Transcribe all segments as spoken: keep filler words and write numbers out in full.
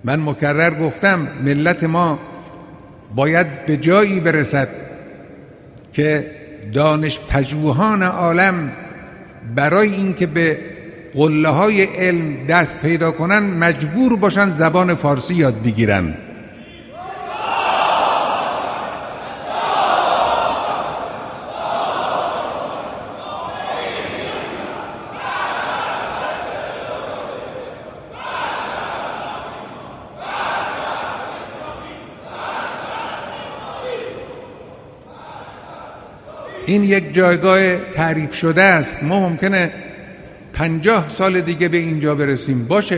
من مکرر گفتم ملت ما باید به جایی برسد که دانش پژوهان عالم برای اینکه به قله های علم دست پیدا کنن مجبور باشن زبان فارسی یاد بگیرن. این یک جایگاه تعریف شده است. ما ممکنه پنجاه سال دیگه به اینجا برسیم، باشه.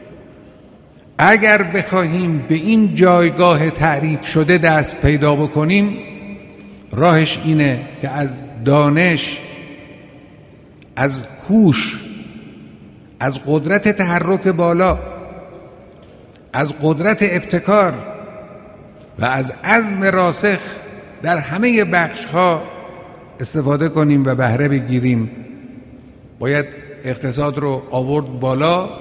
اگر بخواهیم به این جایگاه تعریف شده دست پیدا بکنیم، راهش اینه که از دانش، از هوش، از قدرت تحرک بالا، از قدرت ابتکار و از عزم راسخ در همه بخش‌ها استفاده کنیم و بهره بگیریم. باید اقتصاد رو آورد بالا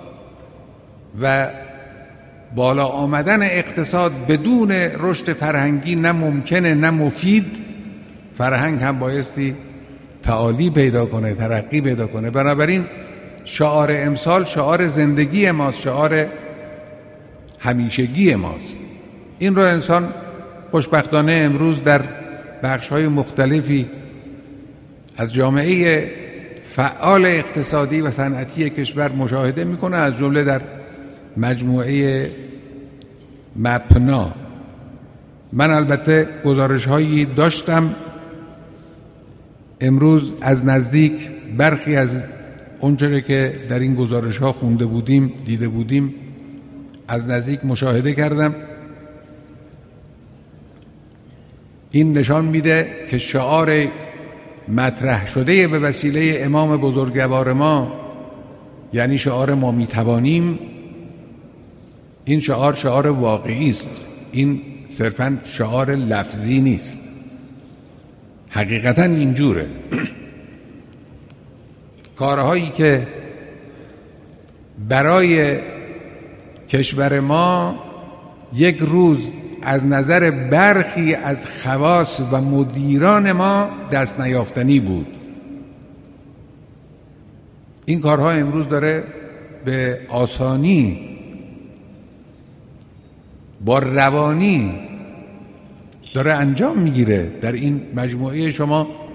و بالا آمدن اقتصاد بدون رشد فرهنگی نه ممکنه نه مفید. فرهنگ هم بایستی تعالی پیدا کنه، ترقی پیدا کنه. بنابراین شعار امسال شعار زندگی ماست، شعار همیشگی ماست. این رو انسان خوشبختانه امروز در بخش‌های مختلفی از جامعه فعال اقتصادی و صنعتی کشور مشاهده میکنه، از جمله در مجموعه مپنا. من البته گزارش‌هایی داشتم امروز از نزدیک، برخی از اونچه که در این گزارش‌ها خونده بودیم، دیده بودیم، از نزدیک مشاهده کردم. این نشان میده که شعار مطرح شده به وسیله امام بزرگوار ما، یعنی شعار ما میتوانیم، این شعار شعار واقعی است. این صرفاً شعار لفظی نیست، حقیقتاً اینجوره. کارهایی که برای کشور ما یک روز از نظر برخی از خواص و مدیران ما دست نیافتنی بود، این کارها امروز داره به آسانی، با روانی داره انجام میگیره. در این مجموعه شما